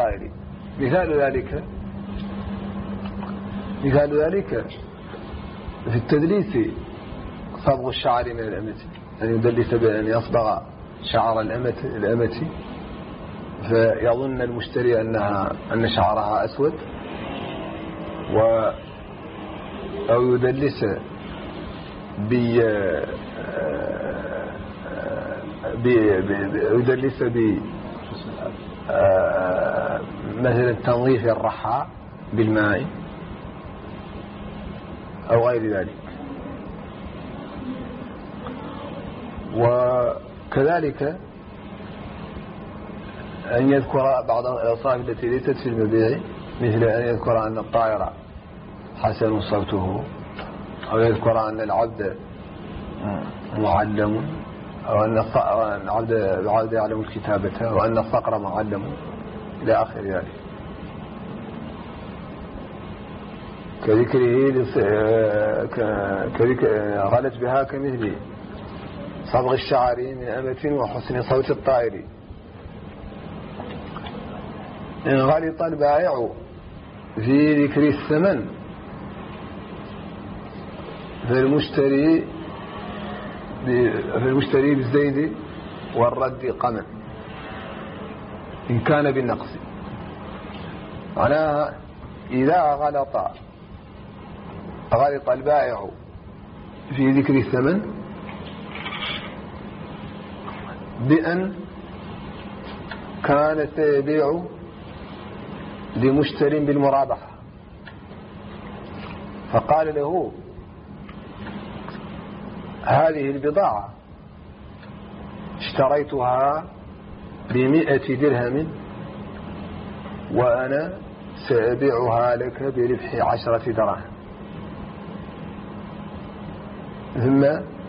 الطائر. مثال ذلك في التدليس صبغ الشعر من الأمة، أن يدلس بأن يصبغ شعر الأمة فيظن المشتري أن شعرها أسود، أو يدلس مثلا تنظيف الرحى بالماء أو غير ذلك. وكذلك أن يذكر بعض الأوصاف التي ليست في المبيع، مثل أن يذكر أن الطائر حسن صوته، أو يذكر أن العبد معلم، أو أن العبد يعلم الكتابة، وأن الصقر معلم، إلى آخر ذلك. كذكره غلت بها كمثل صبغ الشعر من أمة وحسن صوت الطائر. إن غلط البائع في ذكر الثمن فالمشتري بالزيد والرد قمن إن كان بالنقص. معناها إذا غلط البائع في ذكر الثمن بأن كان سيبيع لمشتر بالمرابحة، فقال له هذه البضاعة اشتريتها ب100 درهم وأنا سأبيعها لك بربح 10 دراهم. ثم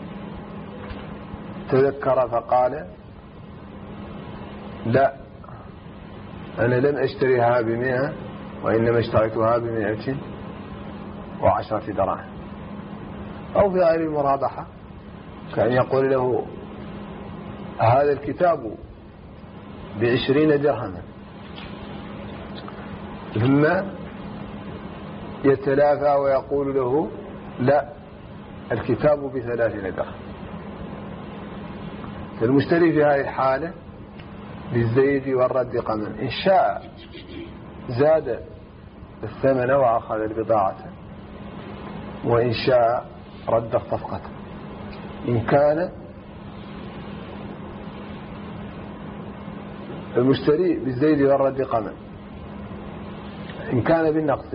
تذكر فقال لا، أنا لم أشتريها ب100 وإنما اشتريتها ب110 دراهم. أو في غير المرابحة كأن يقول له هذا الكتاب ب20 درهما، ثم يتلافى ويقول له لا، الكتاب ب30 درهم. فالمشتري في هذه الحالة بالزيد والرد قمن، إن شاء زاد الثمن وأخذ البضاعة، وإن شاء رد الصفقة. إن كان المشتري بالزيد والرد قمن، إن كان بالنقص،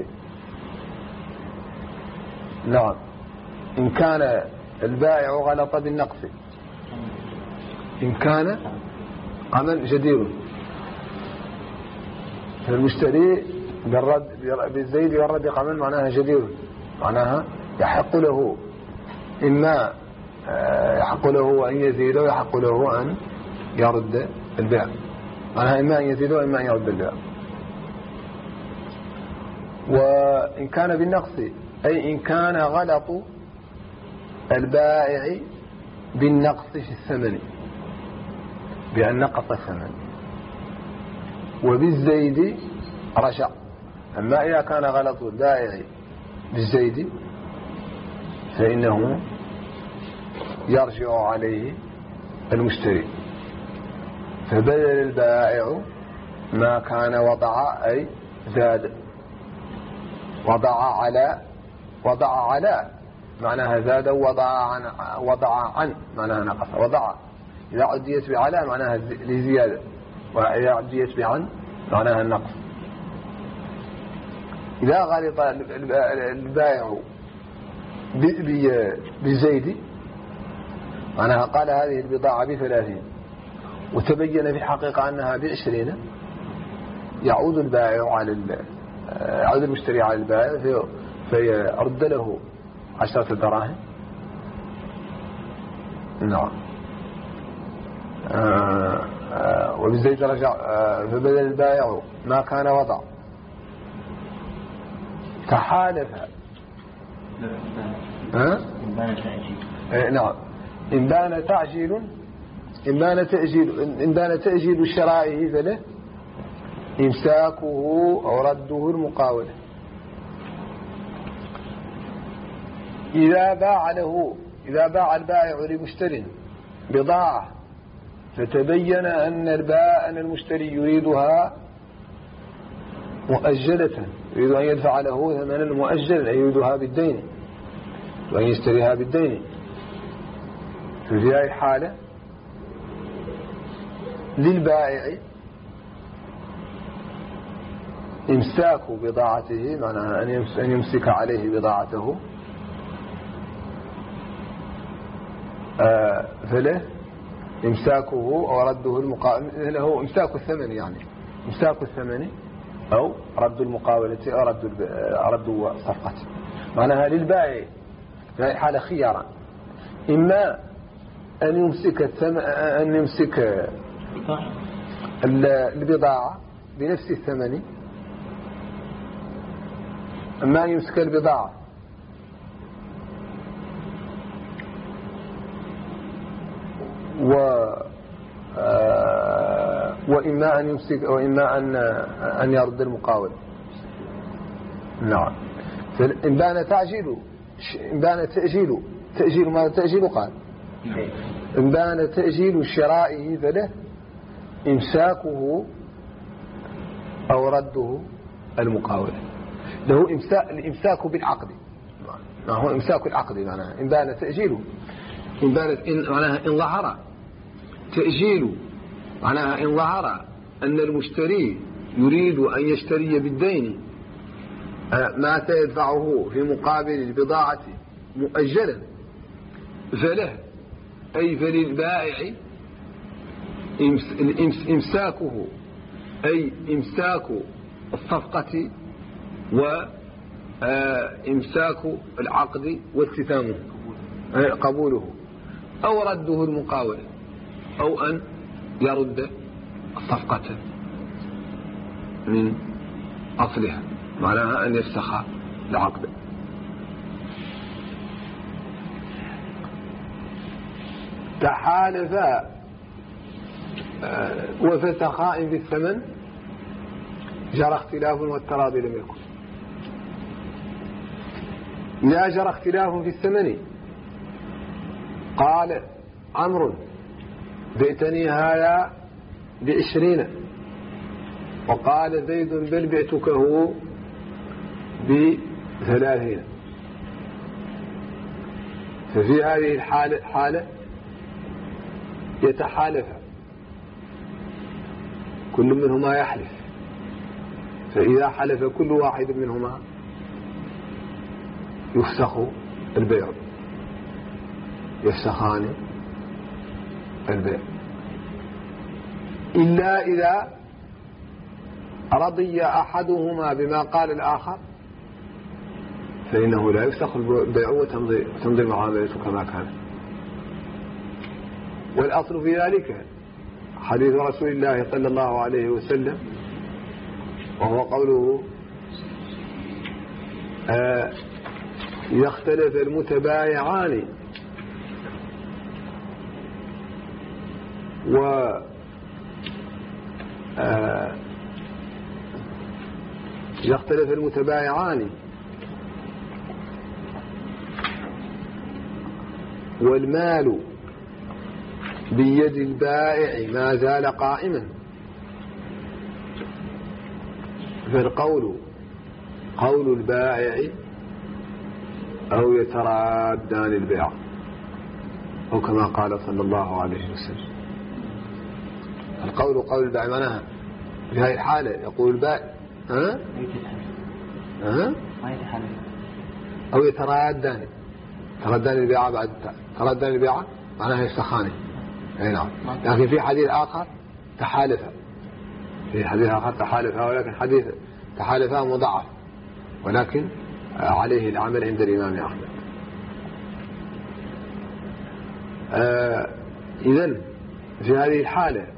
نعم، إن كان البائع غلط بالنقص، إن كان قمن جدير، فالمشتري بالزيد والرد قمن معناها جدير، معناها يحق له، إما يحق له أن يزيد ويحق له أن يرد البيع، معناها إما أن يزيد وإما أن يرد البيع. وإن كان بالنقص أي إن كان غلط البائع بالنقص في الثمن، بأن نقص الثمن، وبالزيد رجع. أما إذا كان غلط البائع بالزيد فإنه يرجع عليه المشتري، فبدل البائع ما كان وضع أي زاد، وضع على معناها زاد، وضع عن معناها نقص. وضع إذا عديت بعلى معناها لزيادة، وإذا عديت بعن معناها النقص. إذا غلط البائع بالزيد معناها قال هذه البضاعة ب30 وتبين في الحقيقة أنها ب20، يعود المشتري على البائع فيرد له 10 دراهم. نعم. وبالزيد رجع، فبدل البائع ما كان وضع تحالف. نعم. إن بان تأجيل شرائه فله إمساكه أو رده المقاولة. إذا باع البائع لمشتر بضاعة فتبين أن المشتري يريدها مؤجلة، يريد أن يدفع له ثمنا مؤجلا، يريدها بالدين وأن يشتريها بالدين، في هذه الحالة للبائع إمساك بضاعته، معناها أن يمسك عليه بضاعته، فله إمساكه أو رده المقاولة، له إمساك الثمن، يعني إمساك الثمن أو رد المقاولة أو رد الصفقة. معناها للبائع في هذه الحالة خياران: إما أن يمسك البضاعة بنفس الثمن، أما أن يمسك البضاعة وإما أن يمسك، وإما أن يرد المقاول. نعم. إن بان تأجيل ما تأجيل قال إن بان تأجيل شرائه فله إمساكه أو رده المقاول. له الإمساك بالعقد، ما هو إمساك العقد، معناها إن بان تأجيله، معناها إن ظهر تأجيل، معناها إن ظهر أن المشتري يريد أن يشتري بالدين ما سيدفعه في مقابل البضاعة مؤجلا، فله أي فللبائع إمساكه، أي إمساك الصفقة وإمساك العقد واستتامه قبوله، أو رده المقاول، أو أن يرد الصفقة من أصلها، معناها أن يفسخ العقد. تحالفا وفسخا في الثمن جرى اختلاف والتراضي لم يكن. لا جرى اختلاف في الثمن، قال عمرو بئتني هذا ب20، وقال زيد بل بعتكه ب30. ففي هذه الحالة يتحالف، كل منهما يحلف، فإذا حلف كل واحد منهما يفسخ البيع، يفسخان البيع، إلا إذا رضي أحدهما بما قال الآخر فإنه لا يفسخ البيع وتمضي المعاملة كما كان. والأصل في ذلك حديث رسول الله صلى الله عليه وسلم، وهو قوله يختلف المتبايعان يختلف المتبايعان والمال بيد البائع ما زال قائما، فالقول قول البائع أو يترادان البيع، أو كما قال صلى الله عليه وسلم. القول قول البائع، معناها في هذه الحالة يقول البائع أو يترادان البيع، بعد تردان البيع معناها يفسخانه. أي نعم. لكن في حديث آخر تحالفا، ولكن حديث تحالفا مضاعف، ولكن عليه العمل عند الإمام أحمد. إذن في هذه الحالة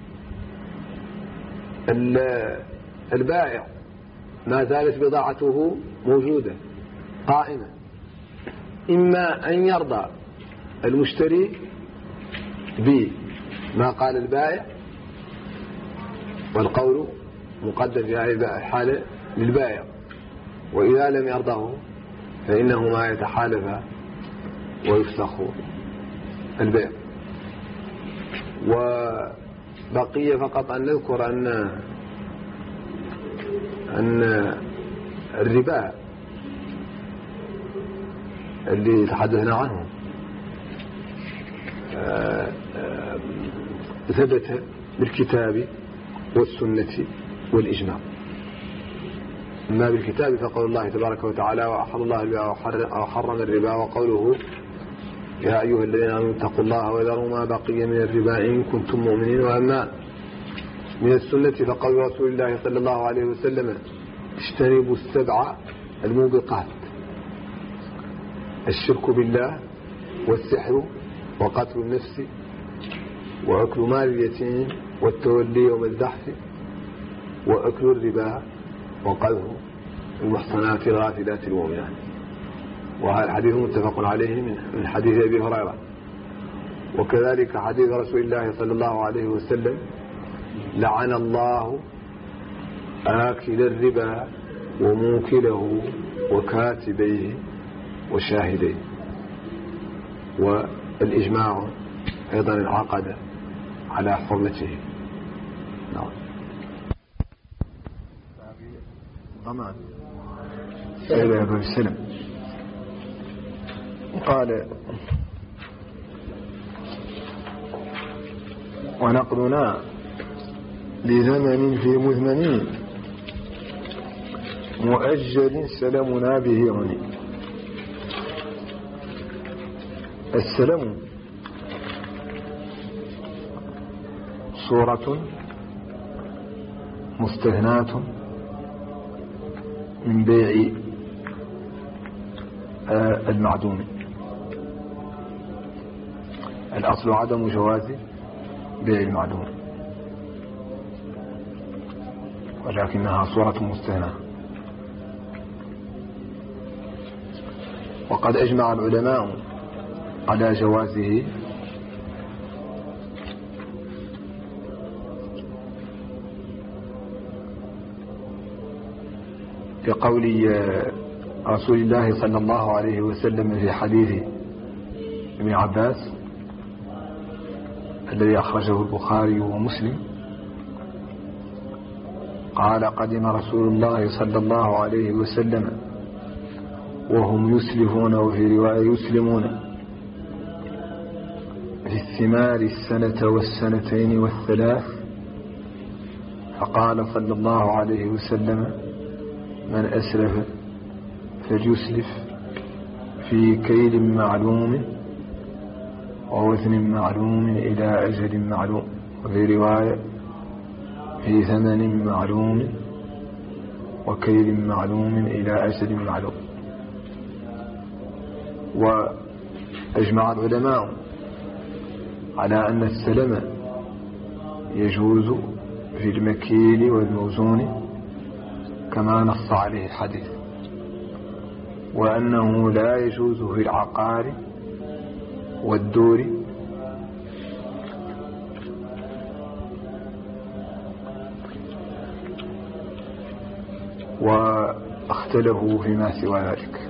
البائع ما زالت بضاعته موجودة قائمة، إما أن يرضى المشتري بما قال البائع، والقول مقدم في هذه الحالة للبائع، وإذا لم يرضه فإنهما يتحالفا ويفسخ البيع. وبقي فقط أن نذكر أن الربا اللي تحدثنا عنه ثبت بالكتاب والسنة والإجماع. ما بالكتاب فقول الله تبارك وتعالى: وأحل الله البيع وحرم الربا، وقوله: يا أيها الذين آمنوا اتقوا الله وذروا ما بقي من الربا إن كنتم مؤمنين. وأما من السنة فقول رسول الله صلى الله عليه وسلم: اجتنبوا السبع الموبقات: الشرك بالله، والسحر، وقتل النفس، وأكل مال اليتيم، والتولي يوم الزحف، وأكل الربا، وقذف المحصنات الغافلات المؤمنات. وهذا الحديث متفق عليه من حديث أبي هريرة. وكذلك حديث رسول الله صلى الله عليه وسلم: لعن الله آكل الربا وموكله وكاتبيه وشاهديه. والإجماع أيضا انعقد على حرمته. نعم. ضمان سيد أبو السلم قال: ونقضنا لزمن في مزمن مؤجل سلمنا به غني. السلم صورة مستثناة من بيع المعدوم. الأصل عدم جواز بيع المعدوم، ولكنها صورة مستثناة. وقد أجمع العلماء على جوازه بقول رسول الله صلى الله عليه وسلم في حديث ابن عباس الذي أخرجه البخاري ومسلم قال: قدم رسول الله صلى الله عليه وسلم وهم يسلفون، وفي رواية يسلمون، في الثمار السنة والسنتين والثلاث. فقال صلى الله عليه وسلم: من أسلف فليسلف في كيل معلوم ووزن معلوم إلى أجل معلوم، وفي رواية في ثمن معلوم وكيل معلوم إلى أجل معلوم. وأجمع العلماء على أن السلم يجوز في المكيل والموزون كما نص عليه الحديث، وأنه لا يجوز في العقار والدور واختلفوا فيما سوى ذلك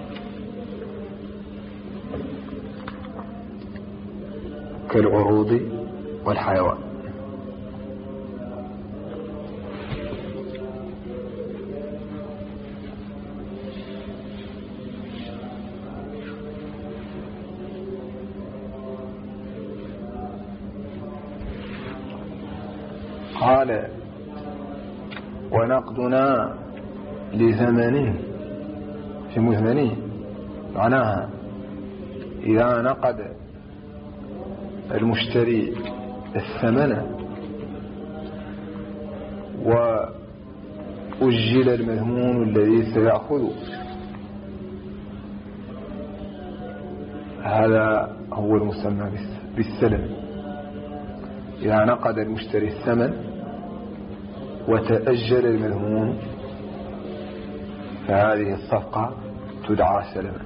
كالعروض والحيوان. قال: ونقضنا لثمن في مزمن، معناها إذا نقد المشتري الثمن وأجل المذمون الذي سيأخذه، هذا هو المسمى بالسلم. إذا نقد المشتري الثمن وتأجل المذمون فهذه الصفقة تدعى سلما.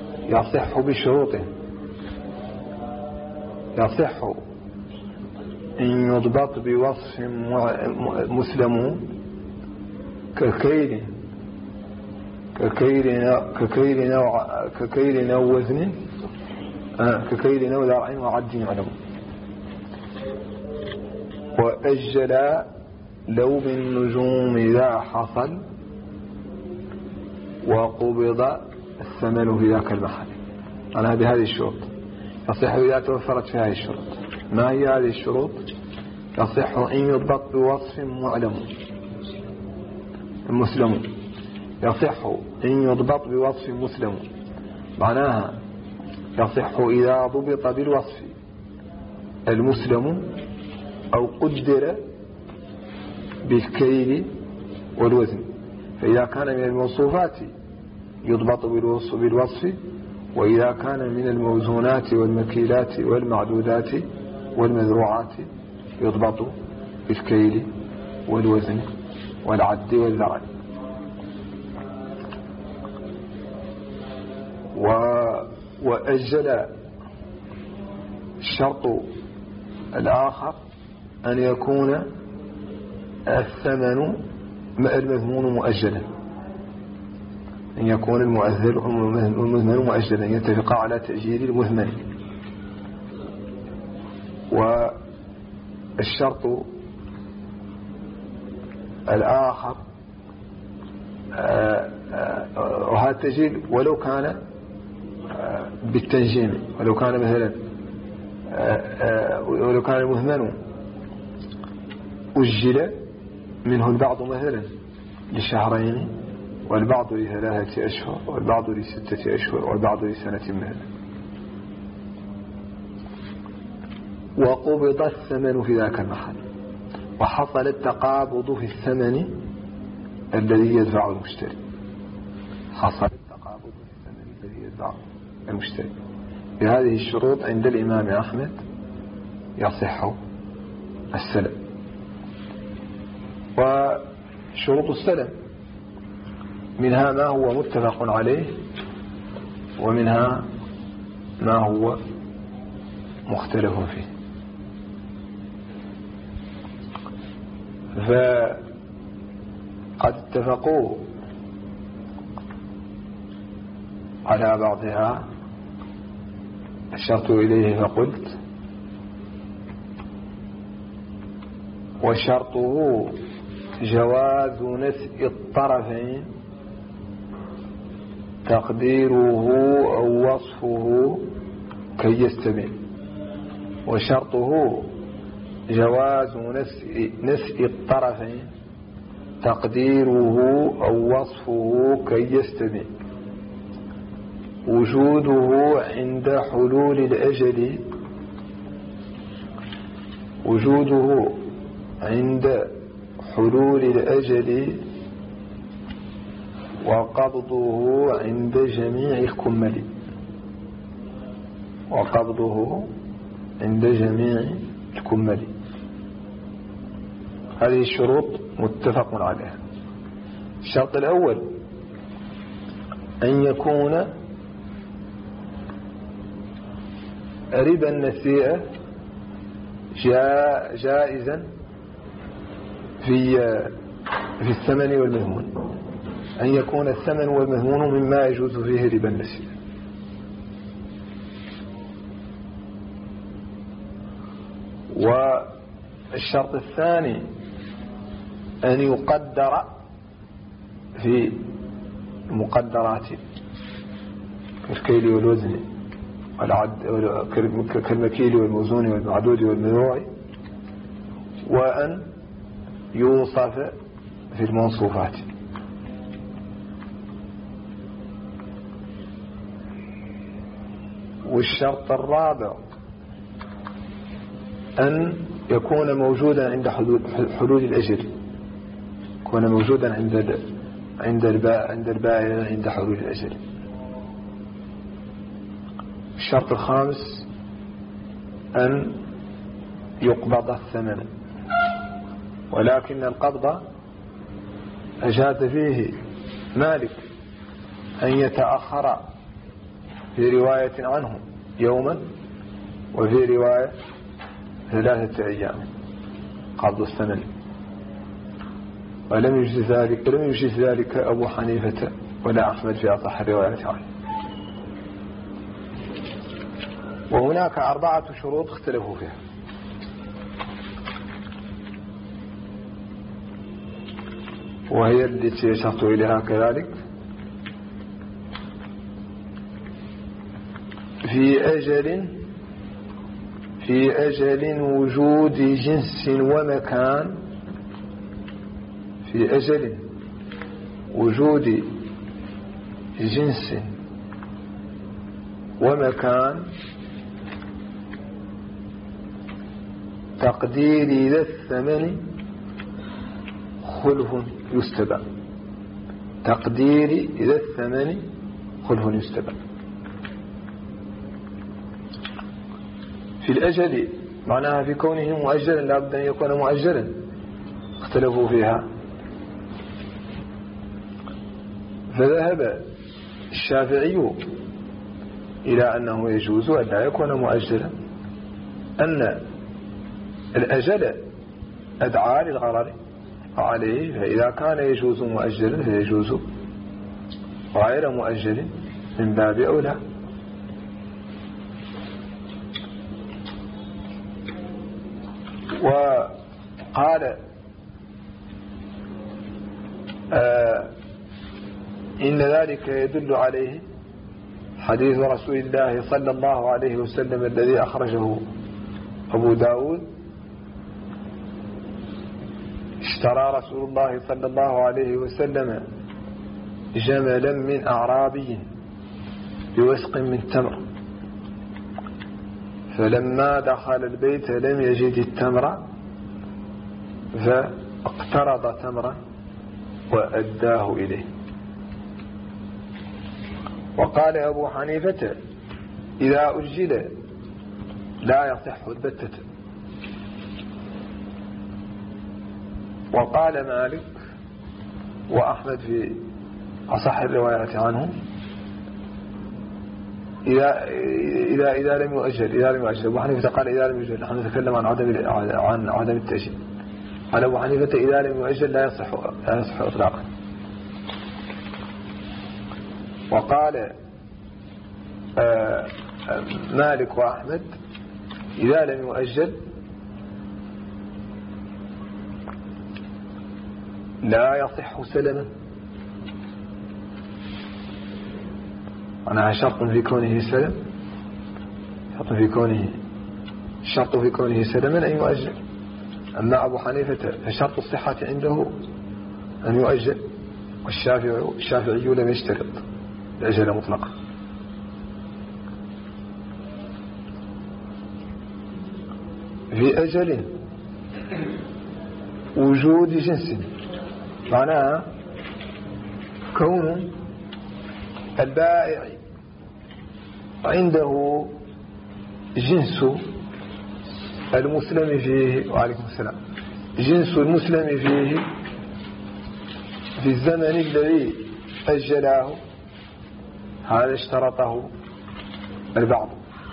يصح بشروطه، يصح إن يضبط بوصف مسلم ككيل أو وزن ككيل أو ذرع وعد يعلم. وأجل لو بالنجوم إذا حصل وقبض الثمن في ذاك المحل. أنا بهذه الشروط يصح إذا توفرت في هذه الشروط. ما هي هذه الشروط؟ يصح إن يضبط بوصف معلم مسلم. يصح إن يضبط بوصف مسلم، معناها يصح إذا ضبط بالوصف المسلم أو قدر بالكيل والوزن. فإذا كان من الموصوفات يضبط بالوصف، وإذا كان من الموزونات والمكيلات والمعدودات والمذروعات يضبط بالكيل والوزن والعد والذرع. وأجل الشرط الآخر أن يكون الثمن المذمون مؤجلا، أن يكون المذمن مؤجلا، يتفق على تأجيل المذمن. والشرط الآخر وهذا التأجيل ولو كان بالتنجيم، ولو كان مثلا ولو كان المذمن أجل منه البعض مثلا لشهرين، والبعض ل3 أشهر، والبعض ل6 أشهر، والبعض لسنة مثلا. وقبض الثمن في ذاك المحل، وحصل التقابض في الثمن الذي يدفع المشتري. حصل التقابض في الثمن الذي يدفع المشتري. بهذه الشروط عند الإمام أحمد يصح السلم. وشروط السلم منها ما هو متفق عليه، ومنها ما هو مختلف فيه. فقد اتفقوا على بعضها. أشرت إليه فقلت: وشرطه جواز نسء الطرفين تقديره أو وصفه كي يستبين. وشرطه جواز نسء الطرفين تقديره أو وصفه كي يستبين. وجوده عند حلول الأجل، وجوده عند حلول الأجل، وقبضه عند جميع الكمل، وقبضه عند جميع الكمل. هذه الشروط متفق عليها. الشرط الأول أن يكون ربا النسيئة جائزا في الثمن والمذمون، أن يكون الثمن والمذمون مما يجوز فيه ربا النسيئة. والشرط الثاني أن يقدر في المقدرات كالكيل والوزن والعد، كالمكيل والموزون والمعدود والمذروع، وأن يوصف في الموصوفات. والشرط الرابع أن يكون موجودا عند حلول الأجل، يكون موجودا عند البائع عند حلول الأجل. الشرط الخامس أن يقبض الثمن، ولكن القبض أجاز فيه مالك أن يتأخر في رواية عنه يوما، وفي رواية 3 أيام قبض الثمن. ولم يجز ذلك أبو حنيفة ولا أحمد في أصح الروايات عنه. وهناك 4 شروط اختلفوا فيها. وهي التي أشرت إليها كذلك: في أجل وجود جنس ومكان، في أجل وجود جنس ومكان، تقدير ذا الثمن خلف يستبع. تقدير ذا الثمن خلف يستبع. في الأجل معناها في كونه مؤجلا، لا بد أن يكون مؤجلا، اختلفوا فيها. فذهب الشافعي إلى أنه يجوز أن لا يكون مؤجلا، أن الأجل أدعى للغرر عليه، فإذا كان يجوز مؤجلا فيجوز غير مؤجل من باب أولى. وقال إن ذلك يدل عليه حديث رسول الله صلى الله عليه وسلم الذي أخرجه أبو داود: اشترى رسول الله صلى الله عليه وسلم جملا من أعرابي بوسق من تمر، فلما دخل البيت لم يجد التمر فاقترض تمرا وأداه إليه. وقال أبو حنيفة: إذا أجل لا يصح البتة. وقال مالك وأحمد في أصح الروايات عنه: إذا لم يؤجل. أبو حنيفة قال إذا لم يؤجل. نحن نتكلم عن عدم التأجيل. قال أبو حنيفة: إذا لم يؤجل لا يصح إطلاقا. وقال مالك وأحمد: إذا لم يؤجل لا يصح سلما. أنا شرط في كونه سلم، شرط في كونه سلما أن يؤجل. أما أبو حنيفة فشرط الصحة عنده أن يؤجل، والشافعي لم يشترط الأجل مطلقا. في أجل وجود جنس معناها كون البائع عنده جنس المسلم فيه، وعليكم السلام، جنس المسلم فيه في الزمن الذي أجله، هذا اشترطه البعض،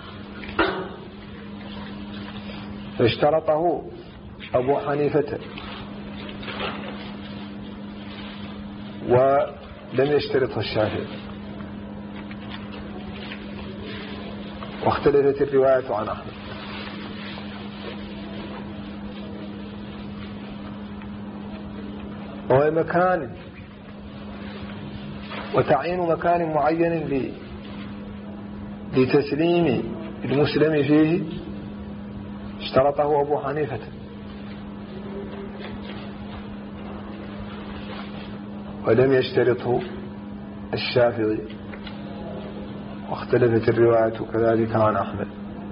فاشترطه أبو حنيفة ولم يشترطه الشافعي. واختلفت الرواية عن أحمد. ومكان وتعيين مكان معين لتسليم المسلم فيه اشترطه أبو حنيفة، ولم يشترطه الشافعي. واختلفت الرواية كذلك عن أحمد.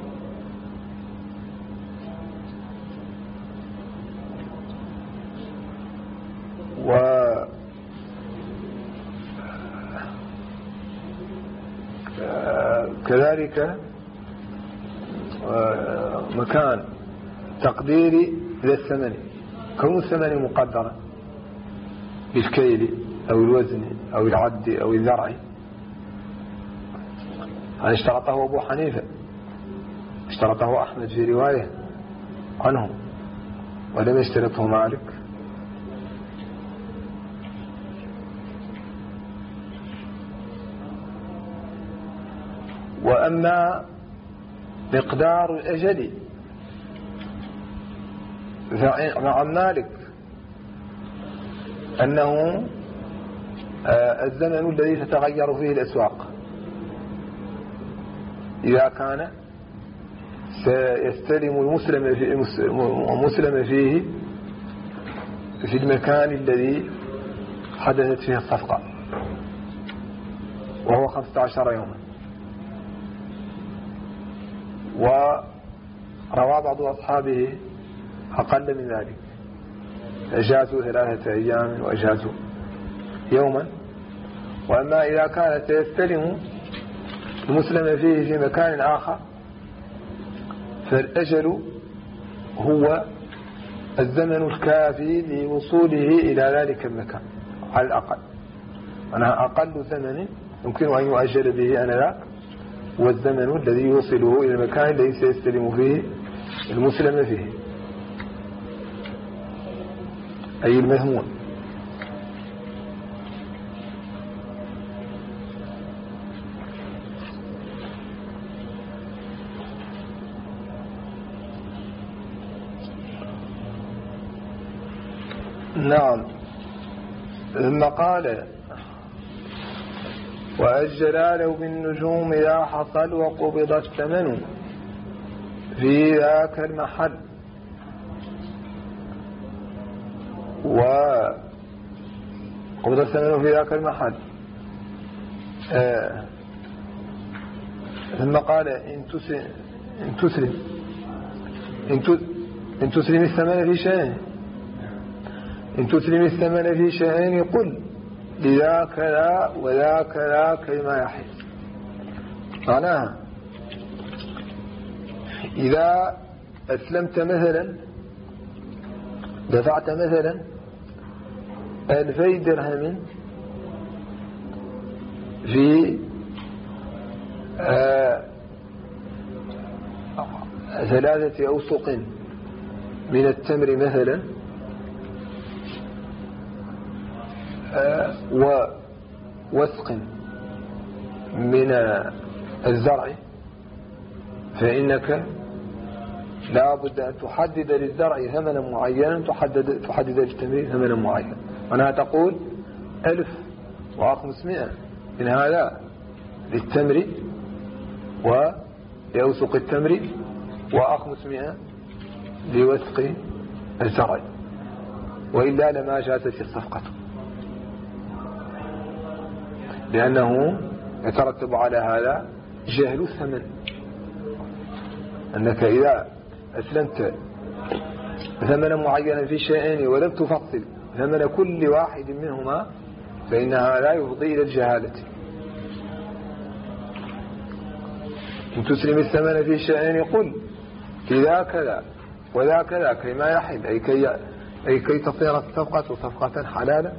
وكذلك مكان تقدير ذا الثمن، كون الثمن مقدرا بالكيل أو الوزن أو العد أو الذرع، هذا اشترطه أبو حنيفة، اشترطه أحمد في رواية، عنه ولم يشترطه مالك. وأما مقدار الأجل مع مالك أنه الزمن الذي تتغير فيه الأسواق، إذا كان سيستلم المسلم فيه في المكان الذي حدثت فيه الصفقة وهو 15 يوما. وروى بعض أصحابه أقل من ذلك، أجازوا 3 أيام وأجازوا يوما. وأما إذا كان سيستلم المسلم فيه في مكان آخر فالأجل هو الزمن الكافي لوصوله إلى ذلك المكان على الأقل. أنا أقل زمن يمكن أن يؤجل به آنذاك هو الزمن الذي يوصله إلى المكان الذي سيستلم فيه المسلم فيه، أي المهمون. نعم. ثم قال: وأجل له بالنجوم إذا حصل وقبض الثمن في ذاك المحل، وقبض الثمن في ذاك المحل. ثم قال: إن تسلم الثمن في شيء، إن تسلم الثمن في شيئين قل لذاك لا وذاك لا كما يحل. معناها إذا أسلمت مثلا، دفعت مثلا 2000 درهم في 3 أوسق من التمر مثلا، ووسق من الزرع، فإنك لا بد أن تحدد للزرع ثمنا معينا، تحدد للتمر ثمنا معينا. وأنها تقول 1500 من هذا للتمر ولأوسق التمر، و500 لوسق الزرع، وإلا لما جازت الصفقة، لأنه يترتب على هذا جهل الثمن. أنك إذا أسلمت ثمنا معينا في شيئين ولم تفصل ثمن كل واحد منهما فإن هذا يفضي إلى الجهالة. إن تسلم الثمن في شيئين قل إذا كذا وذا كذا كما يحل، أي كي تصير الصفقة صفقة حلالا.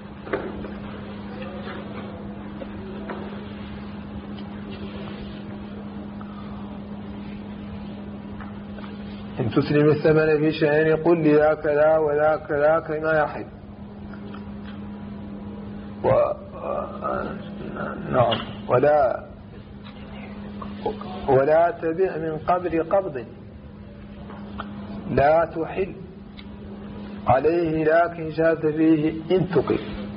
إن تسلم الثمن في شيئين قل لذاك لا وذاك لا كما يحل. نعم. ولا تبع من قبل قبض لا تحل عليه لكن جاز فيه إن تقل.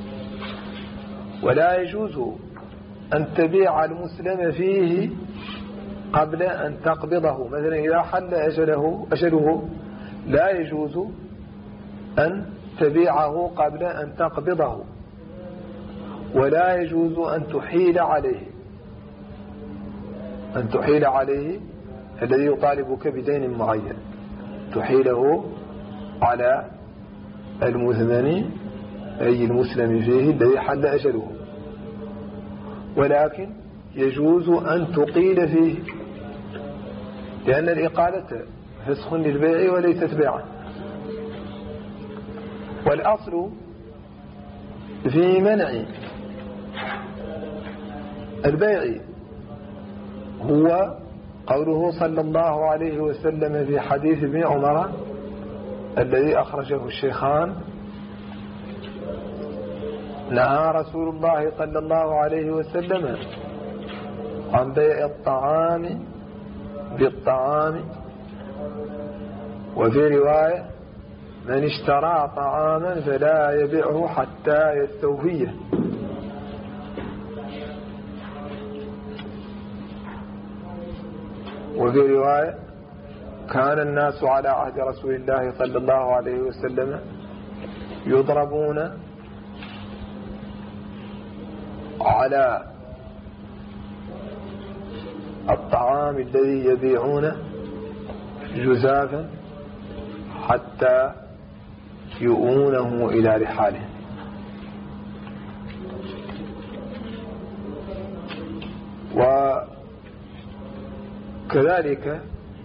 ولا يجوز أن تبيع المسلم فيه قبل أن تقبضه. مثلا إذا حل أجله لا يجوز أن تبيعه قبل أن تقبضه، ولا يجوز أن تحيل عليه الذي يطالبك بدين معين، تحيله على المثمن أي المسلم فيه الذي حل أجله، ولكن يجوز أن تقيل فيه، لأن الإقالة فسخ للبيع وليست بيعا. والأصل في منع البيع هو قوله صلى الله عليه وسلم في حديث ابن عمر الذي أخرجه الشيخان: نهى رسول الله صلى الله عليه وسلم عن بيع الطعام بالطعام، وفي رواية: من اشترى طعاما فلا يبيعه حتى يستوفيه. وفي رواية: كان الناس على عهد رسول الله صلى الله عليه وسلم يضربون على الطعام الذي يبيعونه جزافا حتى يؤونه إلى رحالهم. وكذلك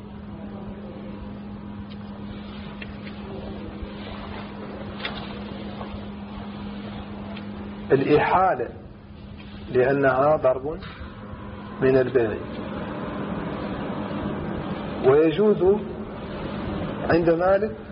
الإحالة، لأنها ضرب من البيع، ويجوز عند مالك